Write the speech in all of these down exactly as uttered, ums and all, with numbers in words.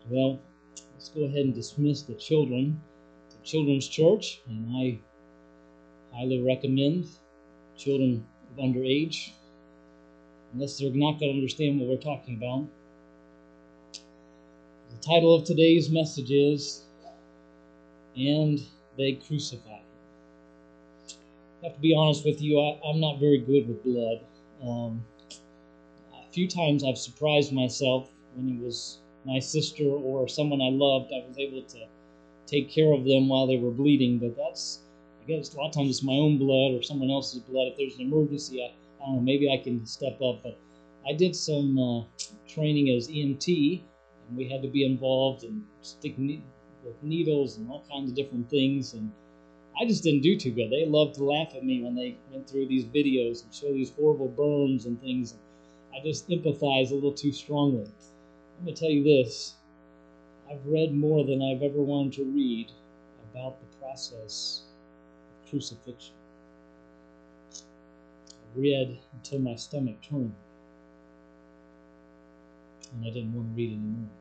Well, let's go ahead and dismiss the children, the children's church, and I highly recommend children of underage, unless they're not going to understand what we're talking about. The title of today's message is, And They Crucified. I have to be honest with you, I, I'm not very good with blood. Um, a few times I've surprised myself when it was my sister or someone I loved, I was able to take care of them while they were bleeding, but that's, I guess a lot of times it's my own blood or someone else's blood. If there's an emergency, I, I don't know, maybe I can step up, but I did some uh, training as E M T, and we had to be involved and stick ne- with needles and all kinds of different things, and I just didn't do too good. They loved to laugh at me when they went through these videos and show these horrible burns and things. I just empathize a little too strongly. I'm going to tell you this. I've read more than I've ever wanted to read about the process of crucifixion. I read until my stomach turned, and I didn't want to read anymore.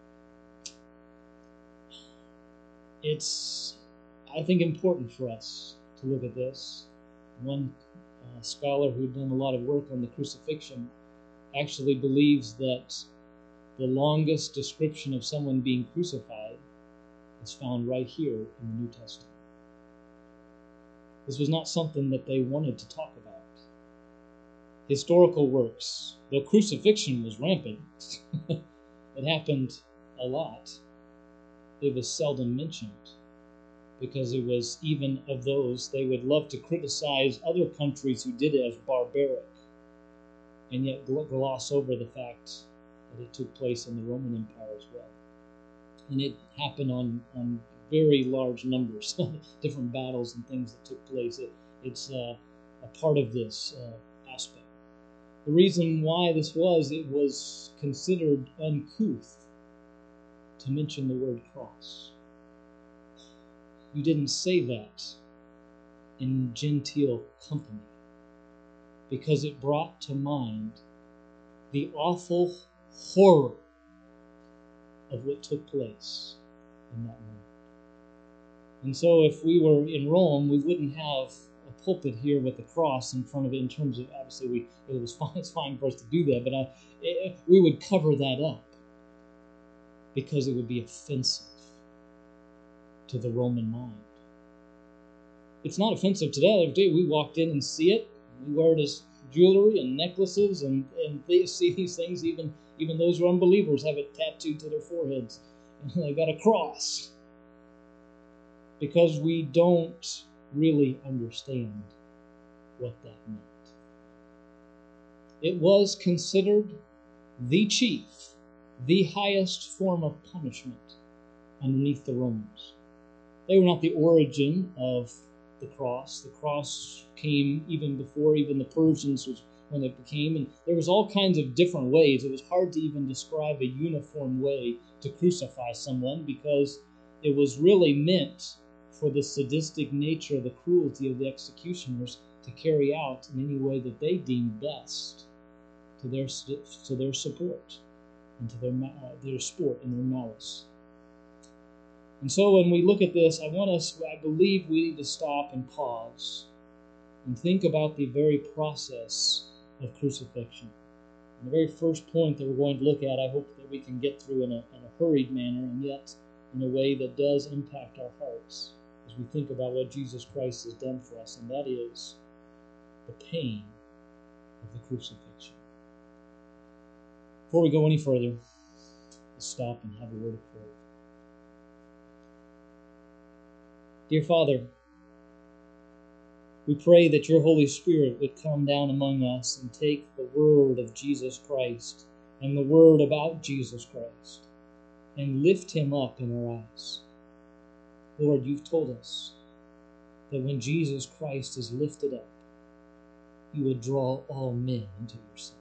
It's, I think, important for us to look at this. One uh, scholar who'd done a lot of work on the crucifixion actually believes that the longest description of someone being crucified is found right here in the New Testament. This was not something that they wanted to talk about. Historical works, the crucifixion was rampant. It happened a lot. It was seldom mentioned because it was, even of those, they would love to criticize other countries who did it as barbaric and yet gloss over the fact that it took place in the Roman Empire as well. And it happened on, on very large numbers, different battles and things that took place. It, it's uh, a part of this uh, aspect. The reason why this was, it was considered uncouth to mention the word cross. You didn't say that in genteel company because it brought to mind the awful horror of what took place in that moment. And so if we were in Rome, we wouldn't have a pulpit here with a cross in front of it in terms of, obviously, we it was fine, it's fine for us to do that, but I, it, we would cover that up because it would be offensive to the Roman mind. It's not offensive today. The other day we walked in and see it. We wear this jewelry and necklaces and, and they see these things. Even, even those who are unbelievers have it tattooed to their foreheads. They've got a cross. Because we don't really understand what that meant. It was considered the chief, the highest form of punishment underneath the Romans. They were not the origin of the cross. The cross came even before even the Persians was when it became, and there was all kinds of different ways. It was hard to even describe a uniform way to crucify someone because it was really meant for the sadistic nature, the cruelty of the executioners to carry out in any way that they deemed best to their to their support and to their uh, their sport and their malice. And so when we look at this, I want us, I believe we need to stop and pause and think about the very process of crucifixion. And the very first point that we're going to look at, I hope that we can get through in a, in a hurried manner and yet in a way that does impact our hearts as we think about what Jesus Christ has done for us, and that is the pain of the crucifixion. Before we go any further, let's stop and have a word of prayer. Dear Father, we pray that your Holy Spirit would come down among us and take the word of Jesus Christ and the word about Jesus Christ and lift him up in our eyes. Lord, you've told us that when Jesus Christ is lifted up, you would draw all men into yourself.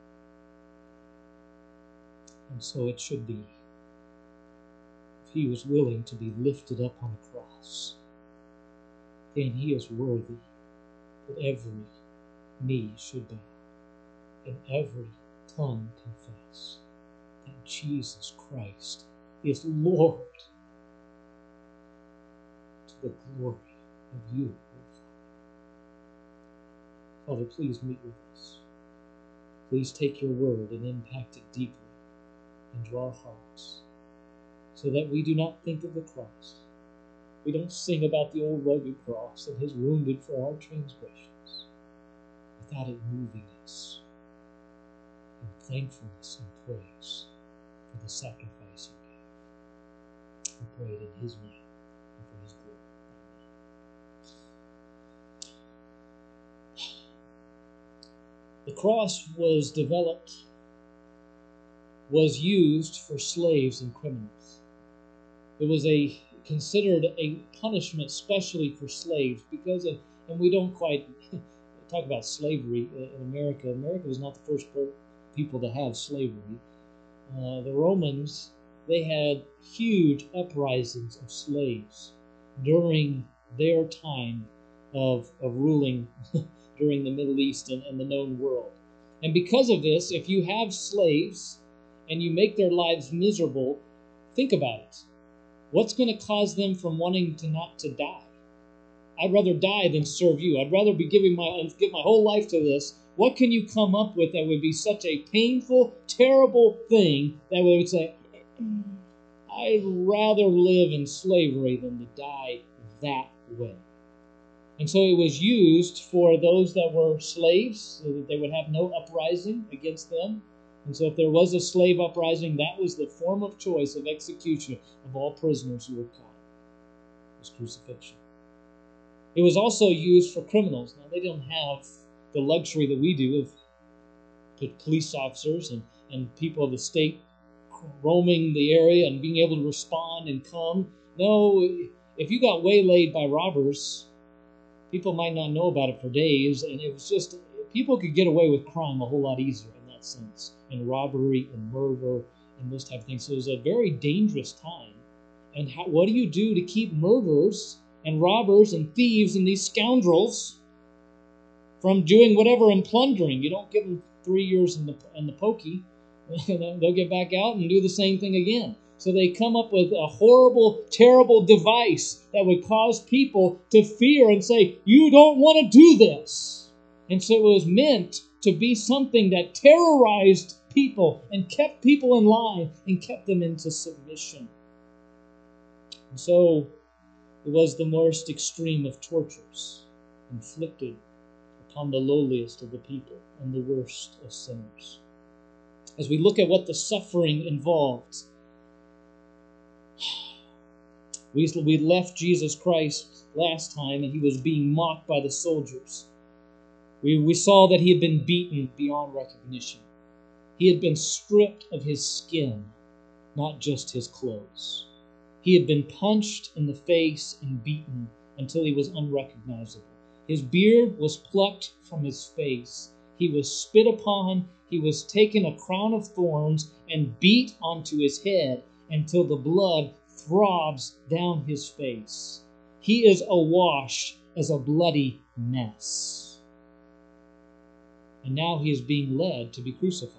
And so it should be. If he was willing to be lifted up on a cross, then he is worthy that every knee should bow and every tongue confess that Jesus Christ is Lord to the glory of you, Father. Father, please meet with us. Please take your word and impact it deeply into our hearts, so that we do not think of the cross. We don't sing about the old rugged cross and his wounded for our transgressions, without it moving us in thankfulness and praise for the sacrifice you gave. We pray it in his name and for his glory. The cross was developed, was used for slaves and criminals. It was a considered a punishment especially for slaves, because of, and we don't quite talk about slavery in America. America was not the first people to have slavery. Uh, the Romans, they had huge uprisings of slaves during their time of, of ruling during the Middle East and, and the known world. And because of this, if you have slaves and you make their lives miserable, think about it. What's going to cause them from wanting to not to die? I'd rather die than serve you. I'd rather be giving my give my whole life to this. What can you come up with that would be such a painful, terrible thing that we would say, I'd rather live in slavery than to die that way? And so it was used for those that were slaves, so that they would have no uprising against them. And so if there was a slave uprising, that was the form of choice of execution of all prisoners who were caught. It was crucifixion. It was also used for criminals. Now, they didn't have the luxury that we do of police officers and, and people of the state roaming the area and being able to respond and come. No, if you got waylaid by robbers, people might not know about it for days, and it was just, people could get away with crime a whole lot easier in that sense, and robbery and murder and those type of things. So it was a very dangerous time. And how, what do you do to keep murderers and robbers and thieves and these scoundrels from doing whatever and plundering? You don't give them three years in the in the pokey. They'll get back out and do the same thing again. So they come up with a horrible, terrible device that would cause people to fear and say, you don't want to do this. And so it was meant to be something that terrorized people and kept people in line and kept them into submission. And so it was the most extreme of tortures inflicted upon the lowliest of the people and the worst of sinners. As we look at what the suffering involved, we, we left Jesus Christ last time and he was being mocked by the soldiers. We, we saw that he had been beaten beyond recognition. He had been stripped of his skin, not just his clothes. He had been punched in the face and beaten until he was unrecognizable. His beard was plucked from his face. He was spit upon. He was taken a crown of thorns and beat onto his head until the blood throbs down his face. He is awash as a bloody mess. And now he is being led to be crucified.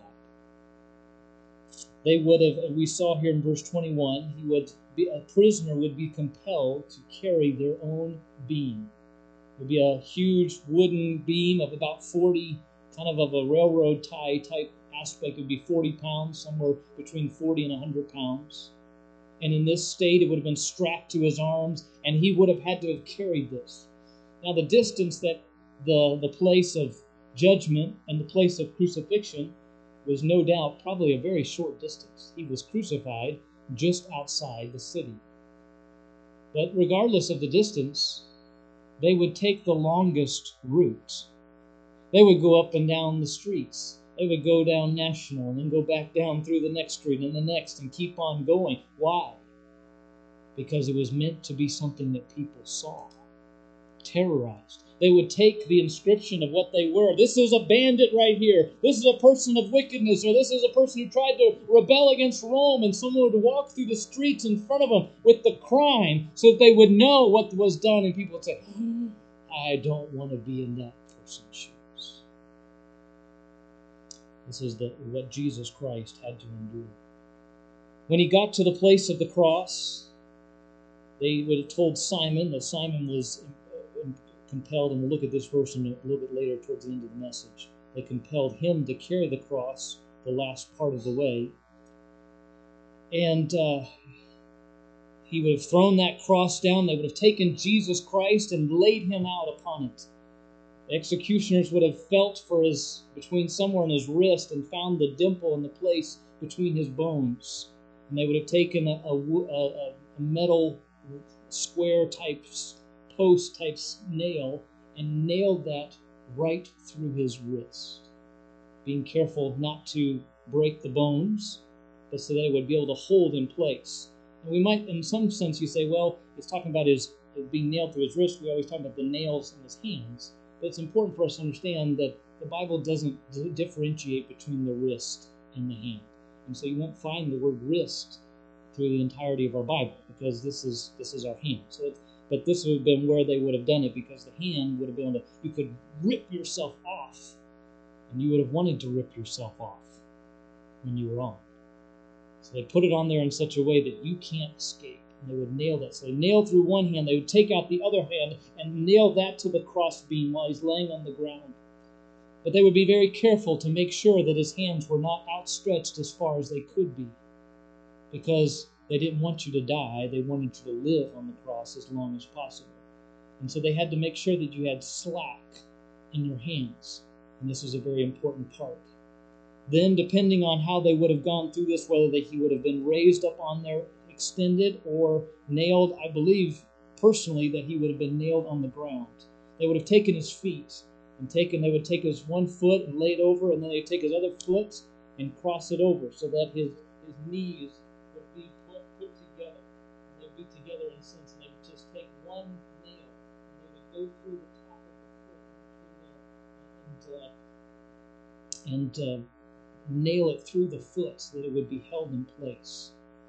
They would have, we saw here in verse twenty-one, he would be, a prisoner would be compelled to carry their own beam. It would be a huge wooden beam of about forty, kind of of a railroad tie type aspect. It would be forty pounds, somewhere between forty and one hundred pounds. And in this state, it would have been strapped to his arms, and he would have had to have carried this. Now, the distance that the, the place of judgment and the place of crucifixion was no doubt probably a very short distance. He was crucified just outside the city. But regardless of the distance, they would take the longest route. They would go up and down the streets. They would go down National and then go back down through the next street and the next and keep on going. Why? Because it was meant to be something that people saw, terrorized. They would take the inscription of what they were. This is a bandit right here. This is a person of wickedness, or this is a person who tried to rebel against Rome, and someone would walk through the streets in front of them with the crime so that they would know what was done, and people would say, oh, I don't want to be in that person's shoes. This is the, what Jesus Christ had to endure. When he got to the place of the cross, they would have told Simon that Simon was compelled, and we'll look at this verse a little bit later towards the end of the message. They compelled him to carry the cross the last part of the way. And uh, he would have thrown that cross down. They would have taken Jesus Christ and laid him out upon it. The executioners would have felt for his, between somewhere in his wrist, and found the dimple in the place between his bones. And they would have taken a, a, a, a metal square type, post type nail and nailed that right through his wrist, being careful not to break the bones, but so that it would be able to hold in place. And we might, in some sense, you say, well, it's talking about his being nailed through his wrist. We always talk about the nails in his hands. But it's important for us to understand that the Bible doesn't differentiate between the wrist and the hand. And so you won't find the word wrist through the entirety of our Bible, because this is this is our hand. So, it's, but this would have been where they would have done it, because the hand would have been able to, you could rip yourself off, and you would have wanted to rip yourself off when you were on. So they put it on there in such a way that you can't escape. And they would nail that. So they nailed through one hand, they would take out the other hand and nail that to the crossbeam while he's laying on the ground. But they would be very careful to make sure that his hands were not outstretched as far as they could be, because they didn't want you to die. They wanted you to live on the cross as long as possible. And so they had to make sure that you had slack in your hands. And this was a very important part. Then, depending on how they would have gone through this, whether they, he would have been raised up on there, extended, or nailed, I believe personally that he would have been nailed on the ground. They would have taken his feet and taken, they would take his one foot and lay it over, and then they'd take his other foot and cross it over so that his, his knees would be put, put together. And they would be together in a sense, and they would just take one nail and they would go through the top of the foot and, uh, and uh, nail it through the foot so that it would be held in place.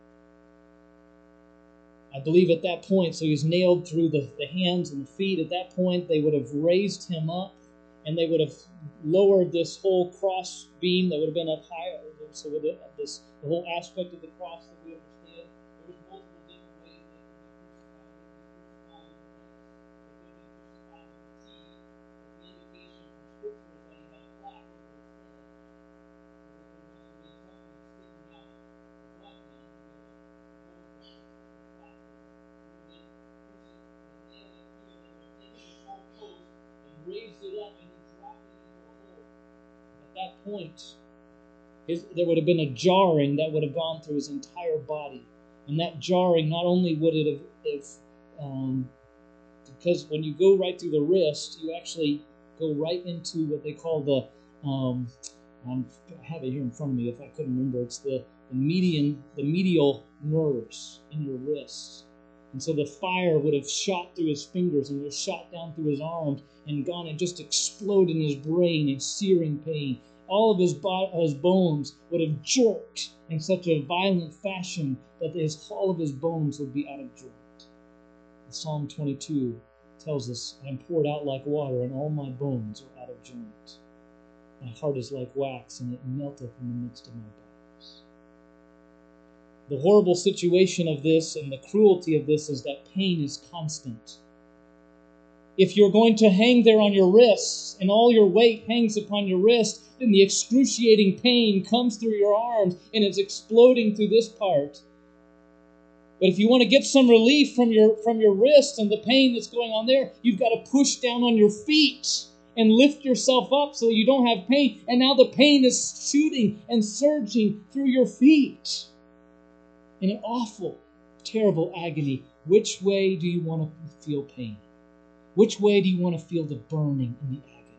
I believe at that point, so he's nailed through the, the hands and the feet. At that point, they would have raised him up, and they would have lowered this whole cross beam that would have been up higher. So with it, this, the whole aspect of the cross that we understand, there was multiple different ways they could be crucified. They could be crucified with the T. The indication from Scripture is that he had a plaque over his head. There must be something sticking out his left hand to be able to hold the plaque. Raised it up and he dropped it into a hole. At that point, his, there would have been a jarring that would have gone through his entire body. And that jarring, not only would it have, if, um, because when you go right through the wrist, you actually go right into what they call the, um, I'm, I have it here in front of me if I couldn't remember, it's the, the median, the medial nerves in your wrists. And so the fire would have shot through his fingers and would have shot down through his arms and gone and just exploded in his brain in searing pain. All of his, bo- his bones would have jerked in such a violent fashion that his, all of his bones would be out of joint. Psalm twenty-two tells us, I am poured out like water, and all my bones are out of joint. My heart is like wax, and it melteth in the midst of my bowels. The horrible situation of this and the cruelty of this is that pain is constant. If you're going to hang there on your wrists and all your weight hangs upon your wrist, then the excruciating pain comes through your arms and it's exploding through this part. But if you want to get some relief from your from your wrist and the pain that's going on there, you've got to push down on your feet and lift yourself up so that you don't have pain. And now the pain is shooting and surging through your feet. In an awful, terrible agony. Which way do you want to feel pain? Which way do you want to feel the burning and the agony?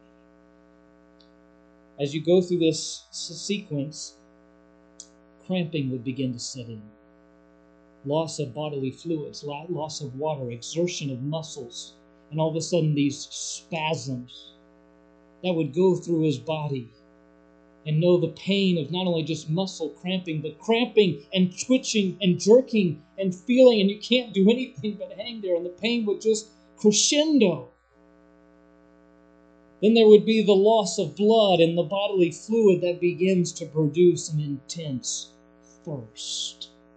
As you go through this sequence, cramping would begin to set in. Loss of bodily fluids, loss of water, exertion of muscles, and all of a sudden these spasms that would go through his body. And know the pain of not only just muscle cramping, but cramping and twitching and jerking and feeling, and you can't do anything but hang there, and the pain would just crescendo. Then there would be the loss of blood and the bodily fluid that begins to produce an intense thirst.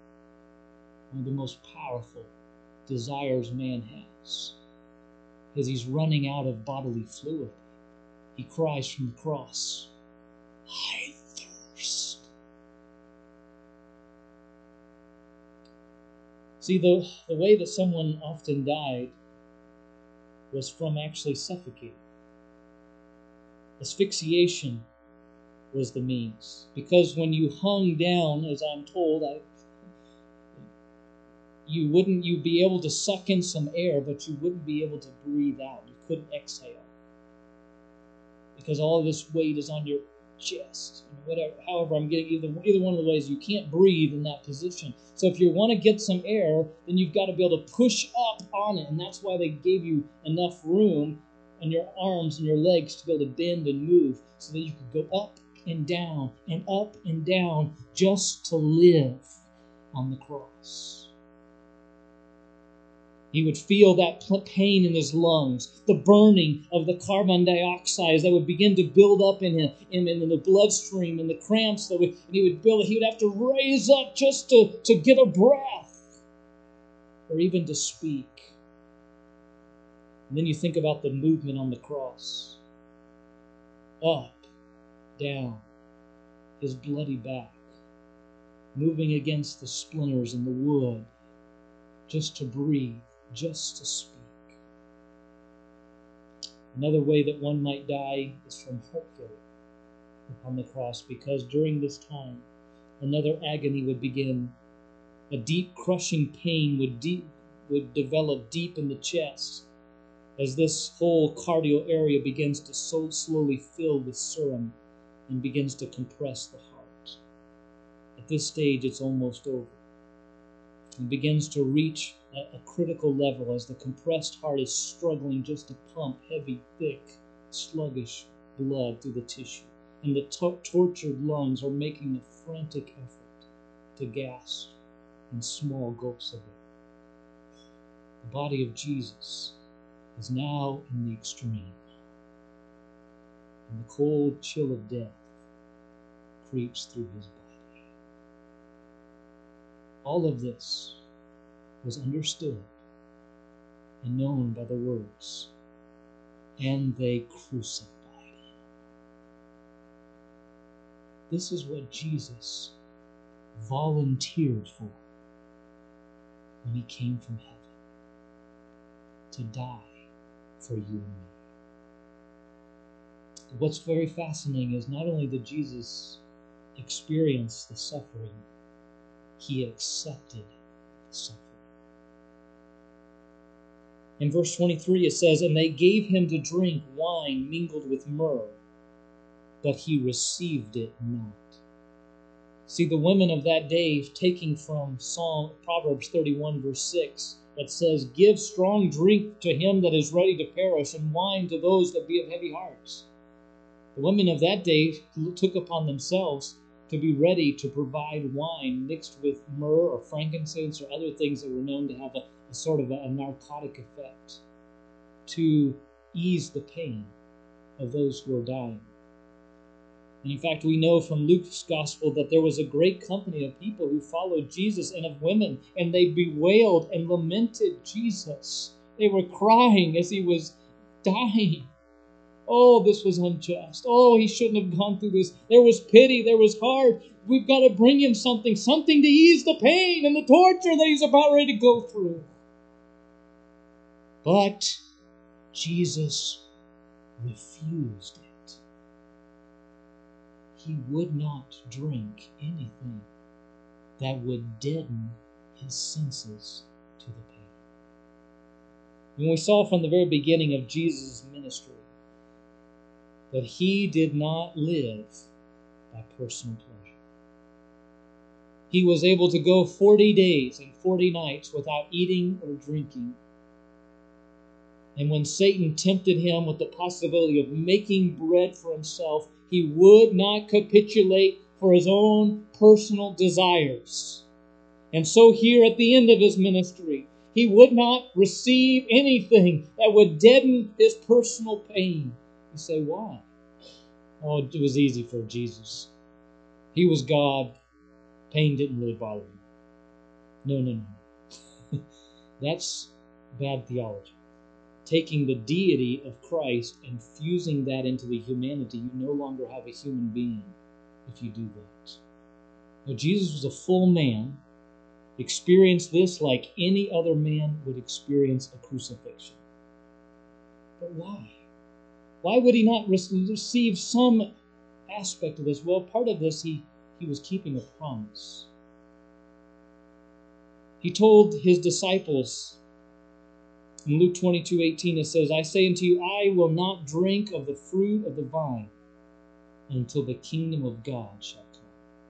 one of the most powerful desires man has, as he's running out of bodily fluid. He cries from the cross, "I thirst." See, the, the way that someone often died was from actually suffocating. Asphyxiation was the means. Because when you hung down, as I'm told, I, you wouldn't you'd be able to suck in some air, but you wouldn't be able to breathe out. You couldn't exhale. Because all of this weight is on your chest. Whatever, however, I'm getting either, either one of the ways. You can't breathe in that position. So if you want to get some air, then you've got to be able to push up on it. And that's why they gave you enough room on your arms and your legs to be able to bend and move so that you could go up and down and up and down just to live on the cross. He would feel that pain in his lungs, the burning of the carbon dioxide that would begin to build up in him, in, in the bloodstream, and the cramps that would, and he would build. He would have to raise up just to, to get a breath, or even to speak. And then you think about the movement on the cross. Up, down, his bloody back, moving against the splinters and the wood, just to breathe, just to speak. Another way that one might die is from heart failure upon the cross, because during this time, another agony would begin. A deep crushing pain would deep would develop deep in the chest as this whole cardio area begins to so slowly fill with serum and begins to compress the heart. At this stage, it's almost over. It begins to reach a, a critical level as the compressed heart is struggling just to pump heavy, thick, sluggish blood through the tissue. And the to- tortured lungs are making a frantic effort to gasp in small gulps of it. The body of Jesus is now in the extreme, and the cold chill of death creeps through his body. All of this was understood and known by the words, "And they crucified him." This is what Jesus volunteered for when he came from heaven, to die for you and me. What's very fascinating is not only did Jesus experience the suffering, he accepted the suffering. In verse twenty-three it says, "And they gave him to drink wine mingled with myrrh, but he received it not." See, the women of that day, taking from Psalm Proverbs thirty-one verse six, that says, "Give strong drink to him that is ready to perish, and wine to those that be of heavy hearts." The women of that day took upon themselves to be ready to provide wine mixed with myrrh or frankincense or other things that were known to have a, a sort of a, a narcotic effect to ease the pain of those who are dying. And in fact, we know from Luke's gospel that there was a great company of people who followed Jesus and of women, and they bewailed and lamented Jesus. They were crying as he was dying. Oh, this was unjust. Oh, he shouldn't have gone through this. There was pity. There was heart. We've got to bring him something, something to ease the pain and the torture that he's about ready to go through. But Jesus refused it. He would not drink anything that would deaden his senses to the pain. And we saw from the very beginning of Jesus' ministry that he did not live by personal pleasure. He was able to go forty days and forty nights without eating or drinking. And when Satan tempted him with the possibility of making bread for himself, he would not capitulate for his own personal desires. And so here at the end of his ministry, he would not receive anything that would deaden his personal pain. You say, why? Oh, it was easy for Jesus. He was God. Pain didn't really bother him. No, no, no. That's bad theology. Taking the deity of Christ and fusing that into the humanity, you no longer have a human being if you do that. Now, Jesus was a full man, experienced this like any other man would experience a crucifixion. But why? Why would he not receive some aspect of this? Well, part of this, he, he was keeping a promise. He told his disciples, in Luke twenty-two eighteen, it says, I say unto you, I will not drink of the fruit of the vine until the kingdom of God shall come.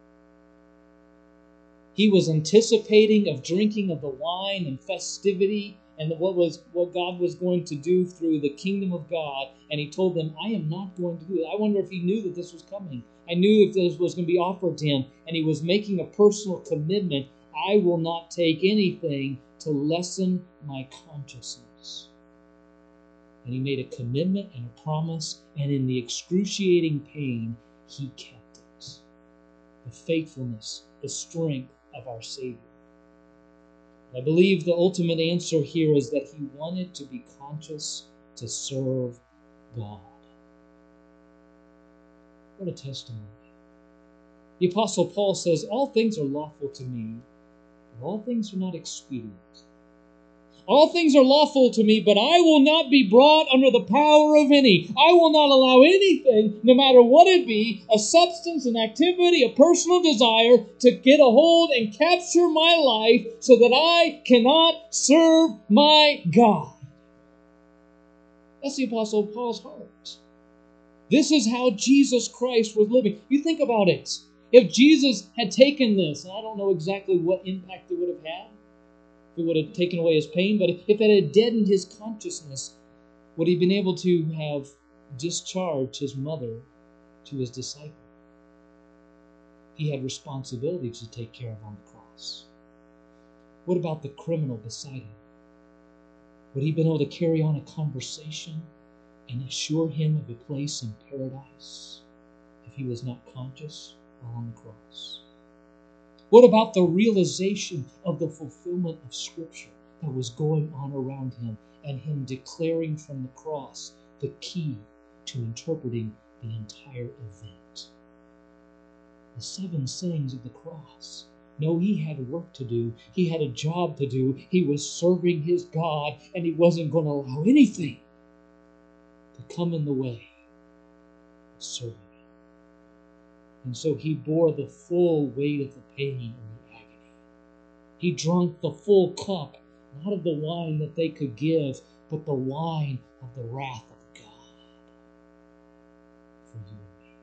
He was anticipating of drinking of the wine and festivity and what was what God was going to do through the kingdom of God. And he told them, I am not going to do it. I wonder if he knew that this was coming. I knew if this was going to be offered to him. And he was making a personal commitment. I will not take anything to lessen my consciousness. And he made a commitment and a promise. And in the excruciating pain, he kept it. The faithfulness, the strength of our Savior. I believe the ultimate answer here is that he wanted to be conscious to serve God. What a testimony. The Apostle Paul says, all things are lawful to me, but all things are not expedient. All things are lawful to me, but I will not be brought under the power of any. I will not allow anything, no matter what it be, a substance, an activity, a personal desire, to get a hold and capture my life so that I cannot serve my God. That's the Apostle Paul's heart. This is how Jesus Christ was living. You think about it. If Jesus had taken this, and I don't know exactly what impact it would have had, it would have taken away his pain, but if it had deadened his consciousness, would he have been able to have discharged his mother to his disciple? He had responsibility to take care of on the cross. What about the criminal beside him? Would he have been able to carry on a conversation and assure him of a place in paradise if he was not conscious while on the cross? What about the realization of the fulfillment of Scripture that was going on around him and him declaring from the cross the key to interpreting the entire event? The seven sayings of the cross. No, he had work to do. He had a job to do. He was serving his God, and he wasn't going to allow anything to come in the way of serving. And so he bore the full weight of the pain and the agony. He drank the full cup, not of the wine that they could give, but the wine of the wrath of God for you and me.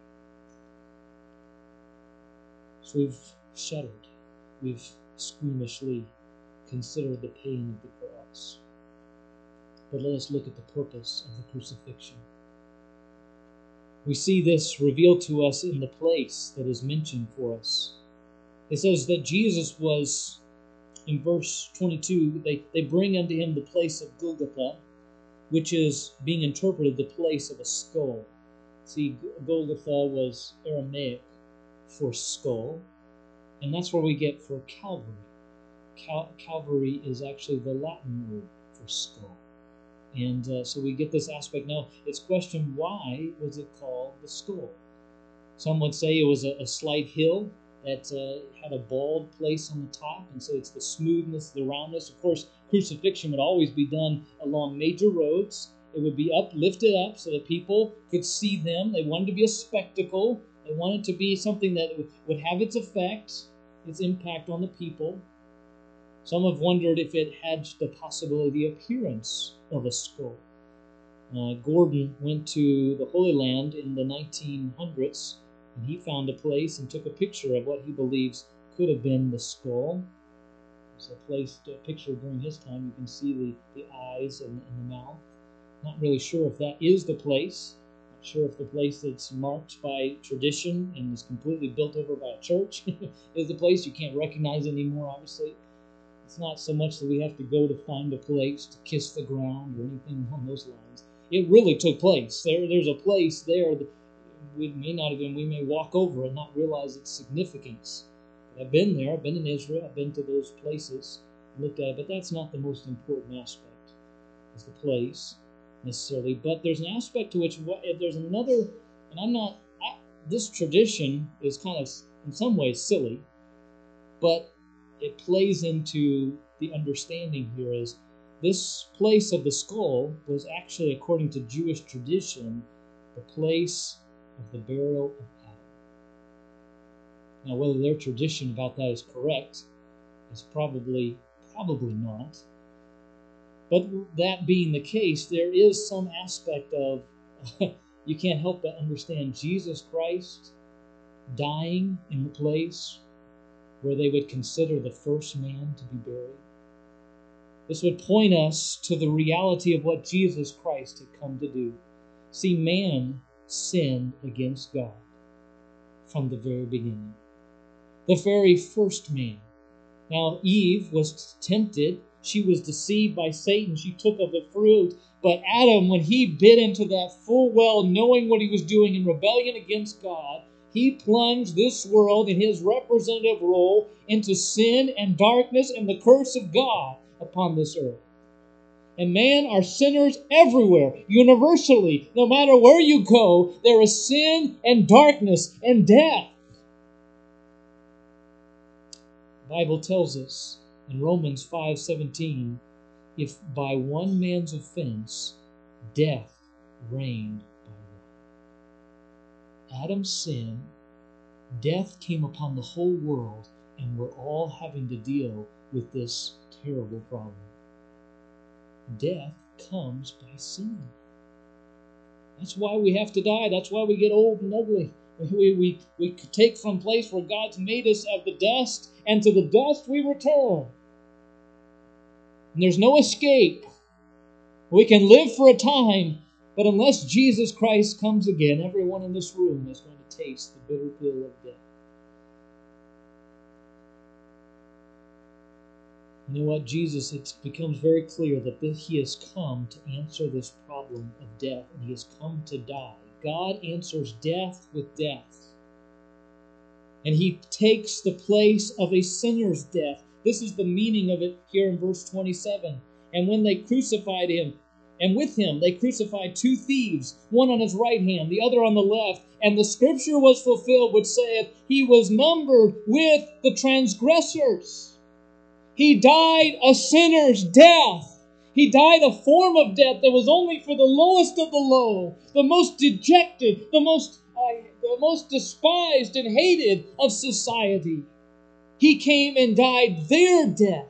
So we've shuddered. We've squeamishly considered the pain of the cross. But let us look at the purpose of the crucifixion. We see this revealed to us in the place that is mentioned for us. It says that Jesus was, in verse twenty-two, they, they bring unto him the place of Golgotha, which is being interpreted the place of a skull. See, Golgotha was Aramaic for skull, and that's where we get for Calvary. Cal- Calvary is actually the Latin word for skull. And uh, so we get this aspect. Now, it's questioned, why was it called the skull? Some would say it was a, a slight hill that uh, had a bald place on the top, and so it's the smoothness, the roundness. Of course, crucifixion would always be done along major roads. It would be up, lifted up, so that people could see them. They wanted to be a spectacle. They wanted to be something that would have its effect, its impact on the people. Some have wondered if it had the possibility, the appearance of a skull. Uh, Gordon went to the Holy Land in the nineteen hundreds, and he found a place and took a picture of what he believes could have been the skull. There's a place, a picture during his time. You can see the, the eyes and, and the mouth. Not really sure if that is the place. Not sure if the place that's marked by tradition and is completely built over by a church is the place. You can't recognize anymore, obviously. It's not so much that we have to go to find a place to kiss the ground or anything along those lines. It really took place. There, there's a place there that we may not even, we may walk over and not realize its significance. But I've been there. I've been in Israel. I've been to those places. looked at it, but that's not the most important aspect, is the place necessarily. But there's an aspect to which if there's another, and I'm not, I, this tradition is kind of in some ways silly, but it plays into the understanding here is this place of the skull was actually, according to Jewish tradition, the place of the burial of Adam. Now, whether their tradition about that is correct is probably probably not. But that being the case, there is some aspect of you can't help but understand Jesus Christ dying in the place where they would consider the first man to be buried. This would point us to the reality of what Jesus Christ had come to do. See, man sinned against God from the very beginning. The very first man. Now, Eve was tempted. She was deceived by Satan. She took of the fruit. But Adam, when he bit into that full well, knowing what he was doing in rebellion against God, he plunged this world in his representative role into sin and darkness and the curse of God upon this earth. And man are sinners everywhere, universally. No matter where you go, there is sin and darkness and death. The Bible tells us in Romans five seventeen, if by one man's offense death reigned by one. Adam's sin, death came upon the whole world, and we're all having to deal with this terrible problem. Death comes by sin. That's why we have to die. That's why we get old and ugly. We, we, we take from place where God's made us of the dust, and to the dust we return. And there's no escape. We can live for a time, but unless Jesus Christ comes again, everyone in this room is going to taste the bitter pill of death. You know what? Jesus, it becomes very clear that this, He has come to answer this problem of death, and He has come to die. God answers death with death. And He takes the place of a sinner's death. This is the meaning of it here in verse twenty-seven. And when they crucified Him, and with Him they crucified two thieves, one on His right hand, the other on the left. And the scripture was fulfilled, which saith, He was numbered with the transgressors. He died a sinner's death. He died a form of death that was only for the lowest of the low, the most dejected, the most, uh, the most despised and hated of society. He came and died their death.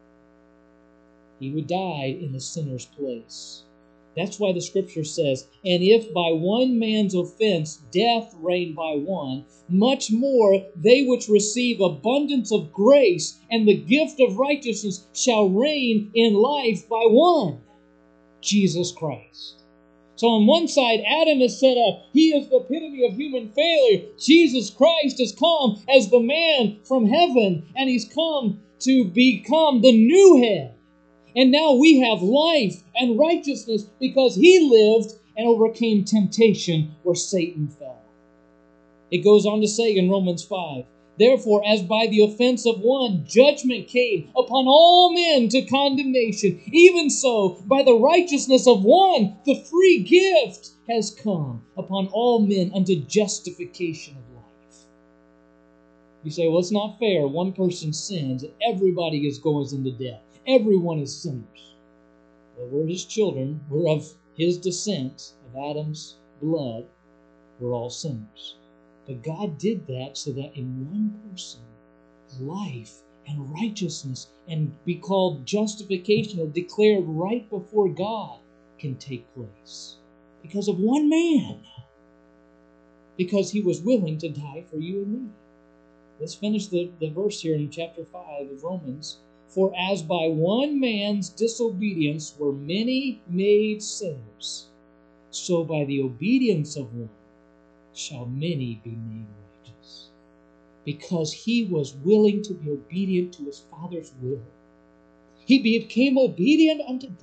He would die in the sinner's place. That's why the scripture says, and if by one man's offense death reigned by one, much more they which receive abundance of grace and the gift of righteousness shall reign in life by one, Jesus Christ. So on one side, Adam is set up. He is the epitome of human failure. Jesus Christ has come as the man from heaven, and He's come to become the new head. And now we have life and righteousness because He lived and overcame temptation where Satan fell. It goes on to say in Romans five, therefore, as by the offense of one judgment came upon all men to condemnation, even so, by the righteousness of one, the free gift has come upon all men unto justification of life. You say, well, it's not fair. One person sins and everybody is going into death. Everyone is sinners. Well, we're His children. We're of His descent, of Adam's blood. We're all sinners. But God did that so that in one person, life and righteousness and be called justification or declared right before God can take place. Because of one man. Because He was willing to die for you and me. Let's finish the, the verse here in chapter five of Romans. For as by one man's disobedience were many made sinners, so by the obedience of one shall many be made righteous. Because He was willing to be obedient to His Father's will. He became obedient unto death.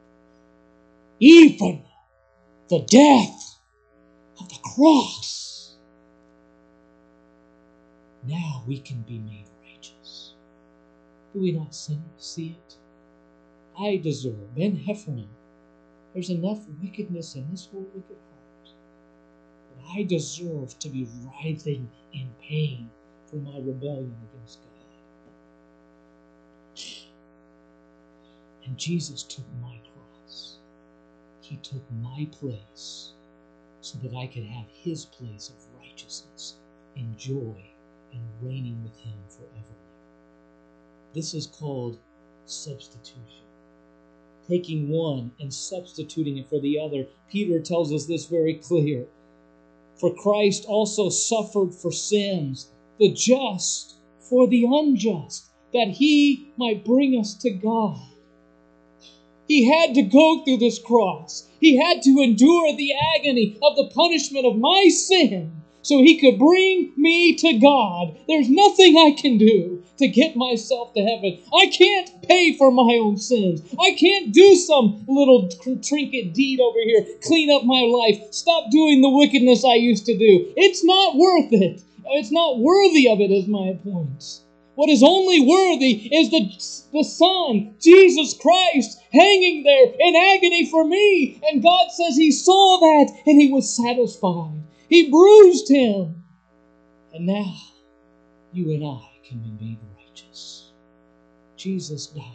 Even the death of the cross. Now we can be made righteous. Do we not see it? I deserve, Ben Heffernan, there's enough wickedness in this whole wicked heart that I deserve to be writhing in pain for my rebellion against God. And Jesus took my cross. He took my place so that I could have His place of righteousness and joy and reigning with Him forever. This is called substitution. Taking one and substituting it for the other. Peter tells us this very clear. For Christ also suffered for sins, the just for the unjust, that He might bring us to God. He had to go through this cross. He had to endure the agony of the punishment of my sin so He could bring me to God. There's nothing I can do to get myself to heaven. I can't pay for my own sins. I can't do some little trinket deed over here, clean up my life, stop doing the wickedness I used to do. It's not worth it. It's not worthy of it, is my point. What is only worthy is the, the Son, Jesus Christ, hanging there in agony for me. And God says He saw that and He was satisfied. He bruised Him. And now you and I can be made righteous. Jesus died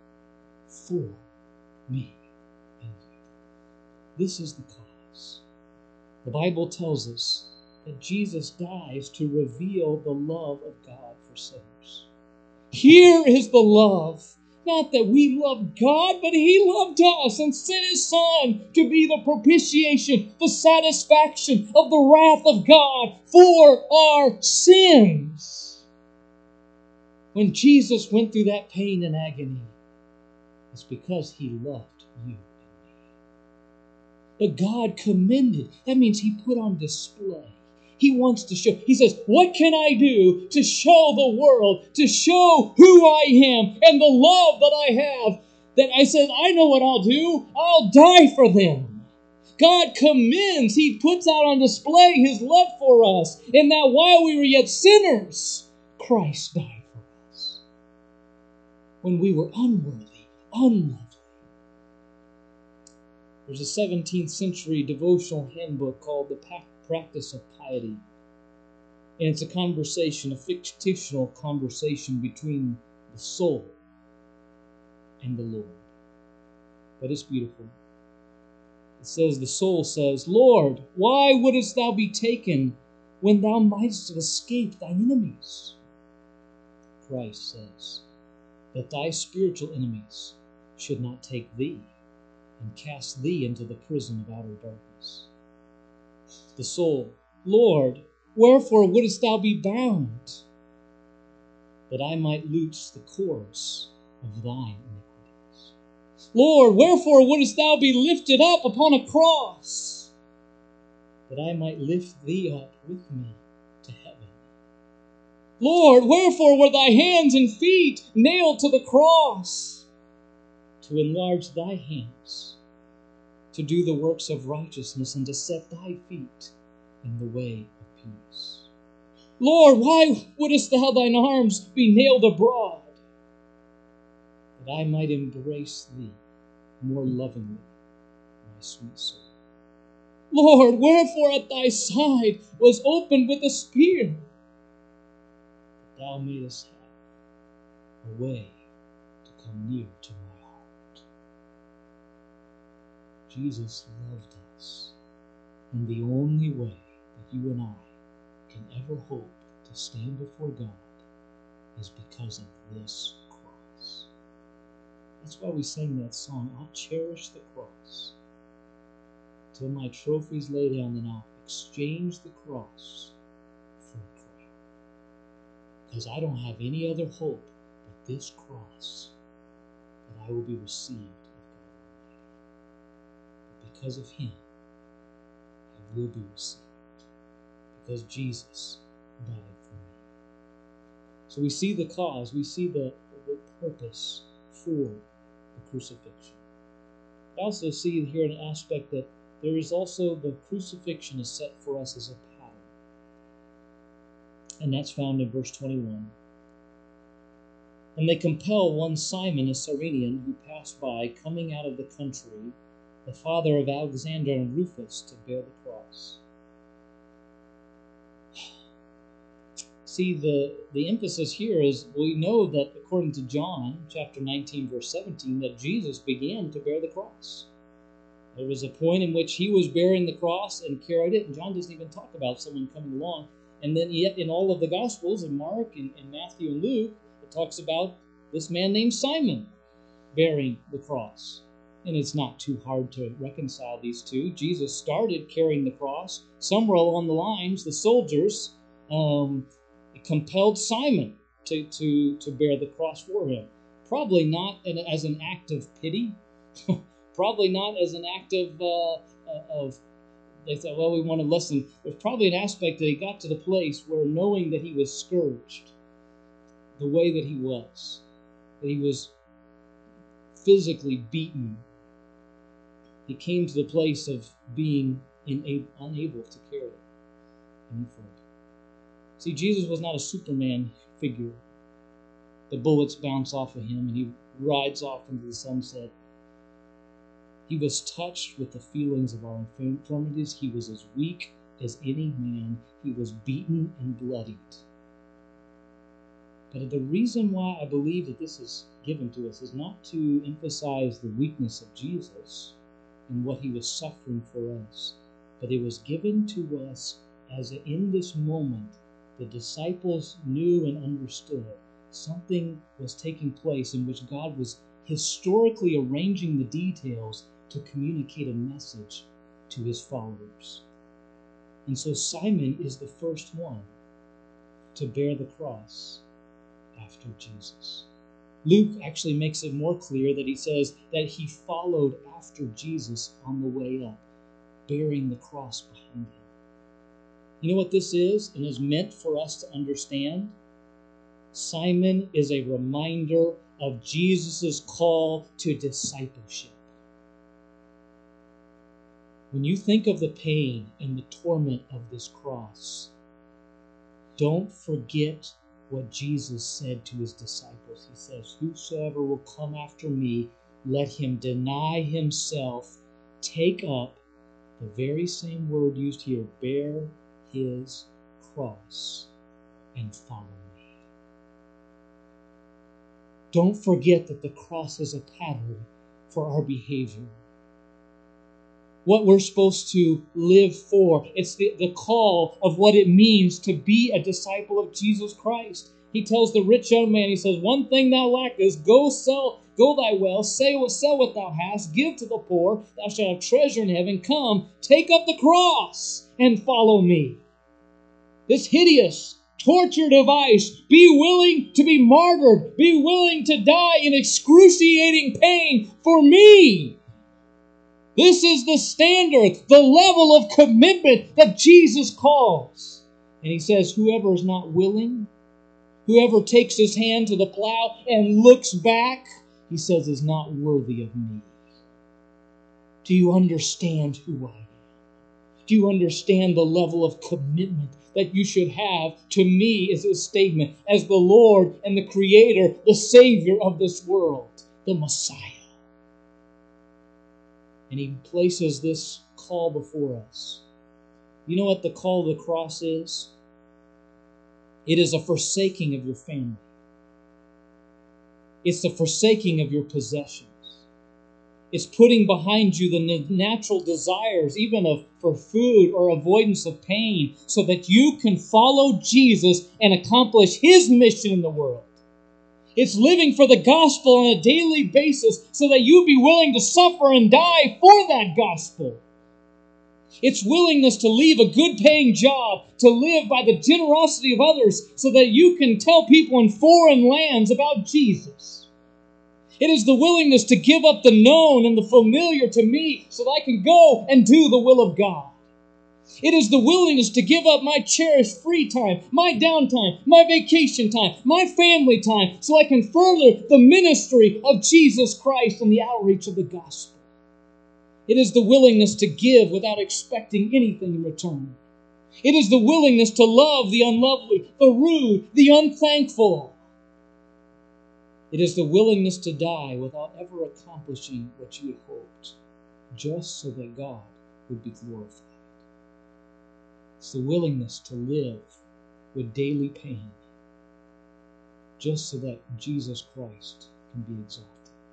for me and you. This is the cause. The Bible tells us that Jesus dies to reveal the love of God for sinners. Here is the love. Not that we love God, but He loved us and sent His Son to be the propitiation, the satisfaction of the wrath of God for our sins. When Jesus went through that pain and agony, it's because He loved you and me. But God commended. That means He put on display. He wants to show. He says, what can I do to show the world, to show who I am and the love that I have? That I said, I know what I'll do. I'll die for them. God commends. He puts out on display His love for us. And that while we were yet sinners, Christ died for us. When we were unworthy, unlovely. There's a seventeenth century devotional handbook called The Practice of Piety. And it's a conversation, a fictional conversation between the soul and the Lord. But it's beautiful. It says, the soul says, Lord, why wouldest thou be taken when thou mightst have escaped thine enemies? Christ says, that thy spiritual enemies should not take thee and cast thee into the prison of outer darkness. The soul, Lord, wherefore wouldest thou be bound? That I might loose the cords of thine iniquities. Lord, wherefore wouldest thou be lifted up upon a cross? That I might lift thee up with me to heaven. Lord, wherefore were thy hands and feet nailed to the cross? To enlarge thy hands, to do the works of righteousness, and to set thy feet in the way of peace. Lord, why wouldest thou thine arms be nailed abroad? That I might embrace thee more lovingly, my sweet soul. Lord, wherefore at thy side was opened with a spear? That thou mayest have a way to come near to my heart. Jesus loved us, and the only way that you and I can ever hope to stand before God is because of this cross. That's why we sang that song, I'll cherish the cross till my trophies lay down, and I'll exchange the cross for a crown. Because I don't have any other hope but this cross, that I will be received of God Almighty. But because of Him, I will be received. Because Jesus died for me. So we see the cause, we see the, the purpose for the crucifixion. I also see here an aspect that there is also the crucifixion is set for us as a pattern. And that's found in verse twenty-one. And they compel one Simon, a Cyrenian, who passed by, coming out of the country, the father of Alexander and Rufus, to bear the cross. See, the, the emphasis here is we know that according to John chapter nineteen, verse seventeen, that Jesus began to bear the cross. There was a point in which he was bearing the cross and carried it, and John doesn't even talk about someone coming along. And then yet in all of the Gospels, in Mark and, and Matthew and Luke, it talks about this man named Simon bearing the cross. And it's not too hard to reconcile these two. Jesus started carrying the cross. Somewhere along the lines, the soldiers um, compelled Simon to, to, to bear the cross for him. Probably not an, as an act of pity. Probably not as an act of, uh, of, they thought, well, we want to listen. There's probably an aspect that he got to the place where knowing that he was scourged, the way that he was, that he was physically beaten, he came to the place of being inable, unable to carry it any further. See, Jesus was not a Superman figure. The bullets bounce off of him and he rides off into the sunset. He was touched with the feelings of our infirmities. He was as weak as any man. He was beaten and bloodied. But the reason why I believe that this is given to us is not to emphasize the weakness of Jesus and what he was suffering for us, but it was given to us as in this moment the disciples knew and understood something was taking place in which God was historically arranging the details to communicate a message to his followers. And so Simon is the first one to bear the cross after Jesus. Luke actually makes it more clear that he says that he followed after Jesus on the way up, bearing the cross behind him. You know what this is and is meant for us to understand? Simon is a reminder of Jesus' call to discipleship. When you think of the pain and the torment of this cross, don't forget what Jesus said to his disciples. He says, whosoever will come after me, let him deny himself, take up the very same word used here, bear his cross, and follow me. Don't forget that the cross is a pattern for our behavior. What we're supposed to live for. It's the, the call of what it means to be a disciple of Jesus Christ. He tells the rich young man, he says, one thing thou lackest, go sell, go thy well, sell, sell what thou hast, give to the poor, thou shalt have treasure in heaven. Come, take up the cross and follow me. This hideous torture device, be willing to be martyred, be willing to die in excruciating pain for me. This is the standard, the level of commitment that Jesus calls. And he says, whoever is not willing, whoever takes his hand to the plow and looks back, he says, is not worthy of me. Do you understand who I am? Do you understand the level of commitment that you should have to me as a statement, as the Lord and the Creator, the Savior of this world, the Messiah? And he places this call before us. You know what the call of the cross is? It is a forsaking of your family. It's the forsaking of your possessions. It's putting behind you the natural desires, even of for food or avoidance of pain, so that you can follow Jesus and accomplish his mission in the world. It's living for the gospel on a daily basis so that you be willing to suffer and die for that gospel. It's willingness to leave a good-paying job, to live by the generosity of others so that you can tell people in foreign lands about Jesus. It is the willingness to give up the known and the familiar to me so that I can go and do the will of God. It is the willingness to give up my cherished free time, my downtime, my vacation time, my family time, so I can further the ministry of Jesus Christ and the outreach of the gospel. It is the willingness to give without expecting anything in return. It is the willingness to love the unlovely, the rude, the unthankful. It is the willingness to die without ever accomplishing what you had hoped, just so that God would be glorified. It's the willingness to live with daily pain, just so that Jesus Christ can be exalted.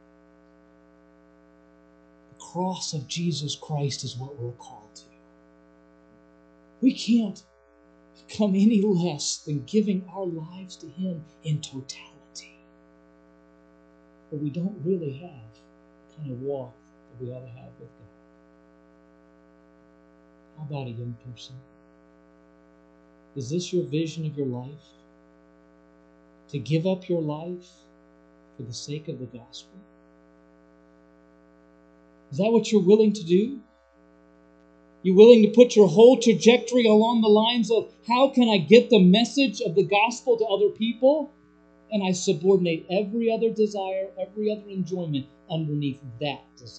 The cross of Jesus Christ is what we're called to. We can't come any less than giving our lives to Him in totality. But we don't really have the kind of walk that we ought to have with God. How about a young person? Is this your vision of your life? To give up your life for the sake of the gospel? Is that what you're willing to do? You're willing to put your whole trajectory along the lines of, how can I get the message of the gospel to other people? And I subordinate every other desire, every other enjoyment underneath that desire.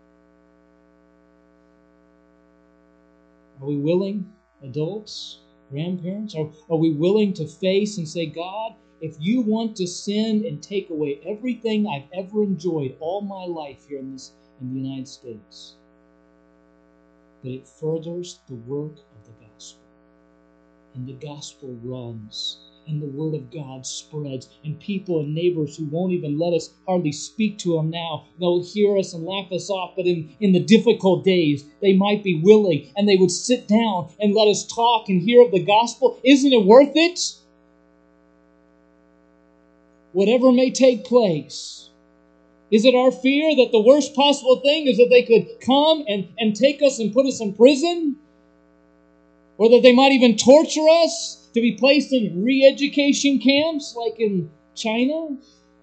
Are we willing, adults, grandparents? Are, are we willing to face and say, God, if you want to send and take away everything I've ever enjoyed all my life here in this in the United States, that it furthers the work of the gospel, and the gospel runs, and the word of God spreads, and people and neighbors who won't even let us hardly speak to them now, they'll hear us and laugh us off, but in, in the difficult days, they might be willing, and they would sit down and let us talk and hear of the gospel. Isn't it worth it? Whatever may take place. Is it our fear that the worst possible thing is that they could come and, and take us and put us in prison? Or that they might even torture us to be placed in re-education camps like in China? Are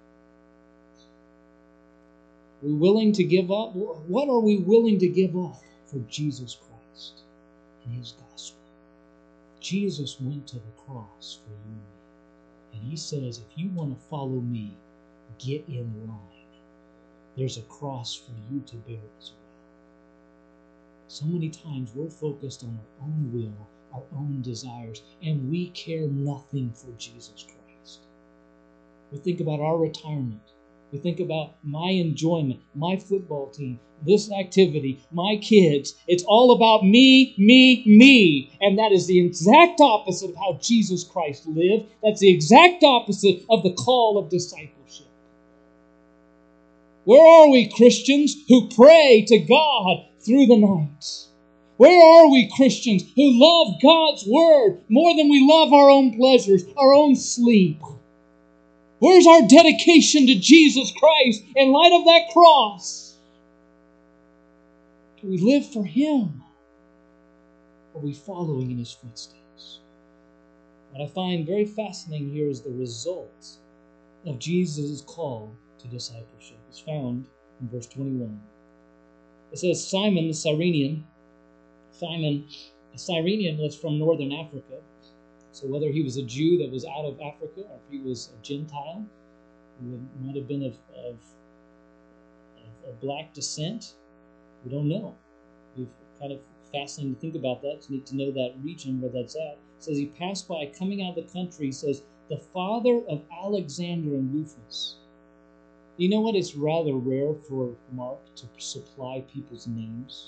we willing to give up? What are we willing to give up for Jesus Christ and His gospel? Jesus went to the cross for you and me. And He says, if you want to follow me, get in line. There's a cross for you to bear as well. So many times we're focused on our own will, our own desires, and we care nothing for Jesus Christ. We think about our retirement. We think about my enjoyment, my football team, this activity, my kids. It's all about me, me, me. And that is the exact opposite of how Jesus Christ lived. That's the exact opposite of the call of discipleship. Where are we, Christians, who pray to God through the night? Where are we, Christians, who love God's Word more than we love our own pleasures, our own sleep? Where's our dedication to Jesus Christ in light of that cross? Do we live for Him? Or are we following in His footsteps? What I find very fascinating here is the result of Jesus' call to discipleship. It's found in verse twenty-one. It says, Simon the Cyrenian, Simon, a Cyrenian was from northern Africa. So whether he was a Jew that was out of Africa or if he was a Gentile, who might have been of, of, of, of black descent, we don't know. We've kind of fascinating to think about that. It's neat to know that region where that's at. It says he passed by, coming out of the country, he says, the father of Alexander and Rufus. You know what? It's rather rare for Mark to supply people's names.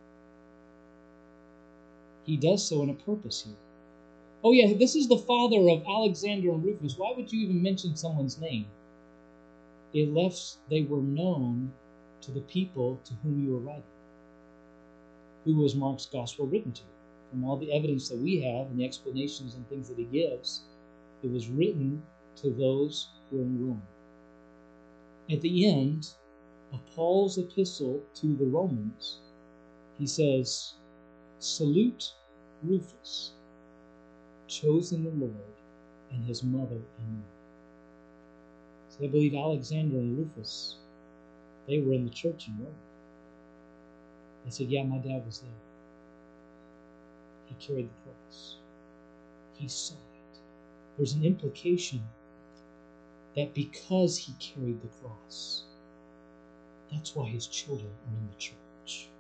He does so in a purpose here. Oh yeah, this is the father of Alexander and Rufus. Why would you even mention someone's name? It left they were known to the people to whom you were writing. Who was Mark's gospel written to? From all the evidence that we have and the explanations and things that he gives, it was written to those who were in Rome. At the end of Paul's epistle to the Romans, he says, salute Rufus, chosen the Lord, and his mother and me. So I believe Alexander and Rufus, they were in the church in Rome. They said, yeah, my dad was there. He carried the cross. He saw it. There's an implication that because he carried the cross, that's why his children are in the church.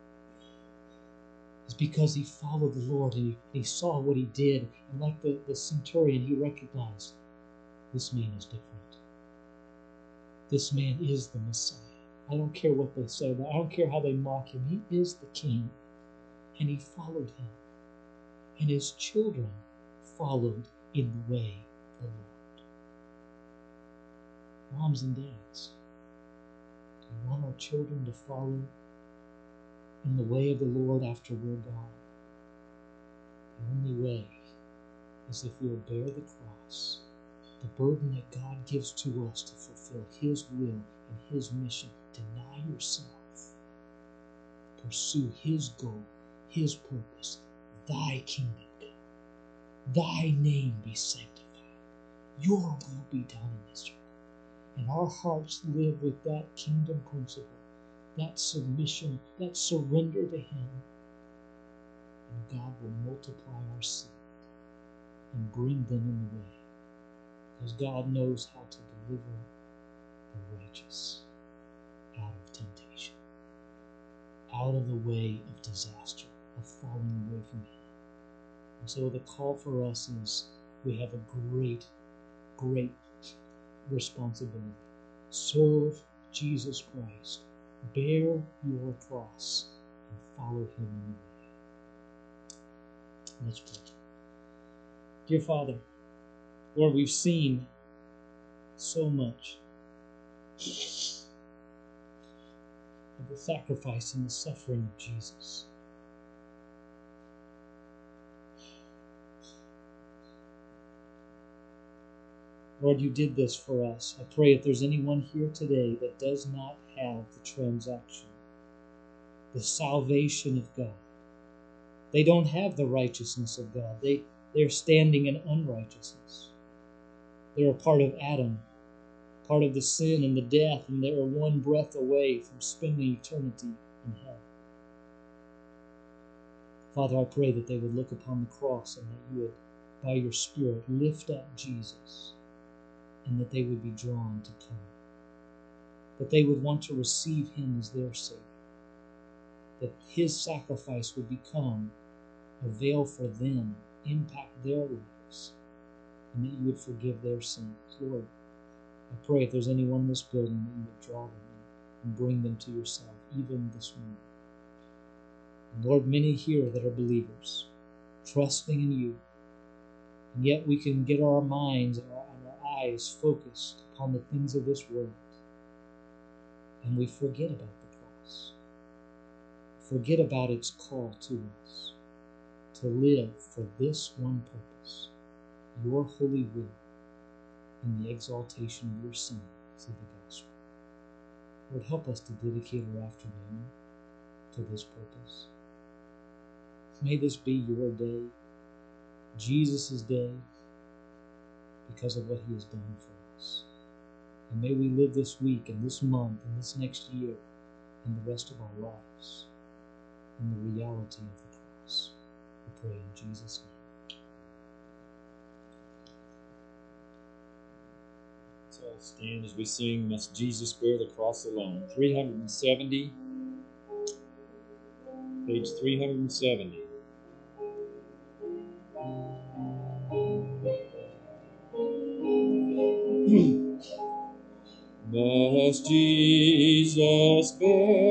It's because he followed the Lord and he, he saw what he did. And like the, the centurion, he recognized this man is different. This man is the Messiah. I don't care what they say about. I don't care how they mock him. He is the king. And he followed him. And his children followed in the way of the Lord. Moms and dads, do we want our children to follow in the way of the Lord after we're gone? The only way is if we'll bear the cross, the burden that God gives to us to fulfill His will and His mission. Deny yourself. Pursue His goal, His purpose. Thy kingdom come. Thy name be sanctified. Your will be done in this earth. And our hearts live with that kingdom principle, that submission, that surrender to Him. And God will multiply our seed and bring them in the way. Because God knows how to deliver the righteous out of temptation, out of the way of disaster, of falling away from Him. And so the call for us is we have a great, great responsibility. Serve Jesus Christ. Bear your cross and follow Him in the way. Let's pray. Dear Father, Lord, we've seen so much of the sacrifice and the suffering of Jesus. Lord, you did this for us. I pray if there's anyone here today that does not have the transaction, the salvation of God, they don't have the righteousness of God. They, they're standing in unrighteousness. They're a part of Adam, part of the sin and the death, and they're one breath away from spending eternity in hell. Father, I pray that they would look upon the cross and that you would, by your Spirit, lift up Jesus, and that they would be drawn to come. That they would want to receive Him as their Savior. That His sacrifice would become a veil for them, impact their lives, and that you would forgive their sins. Lord, I pray if there's anyone in this building that you would draw them in and bring them to yourself, even this morning. And Lord, many here that are believers, trusting in you, and yet we can get our minds and our, and our eyes focused upon the things of this world, and we forget about the cross. Forget about its call to us to live for this one purpose, your holy will, in the exaltation of your Son through the gospel. Lord, help us to dedicate our afternoon to this purpose. May this be your day, Jesus' day, because of what He has done for us. And may we live this week and this month and this next year and the rest of our lives in the reality of the cross. We pray in Jesus' name. Let's all stand as we sing Must Jesus Bear the Cross Alone. three seventy, page three seventy. Must Jesus bear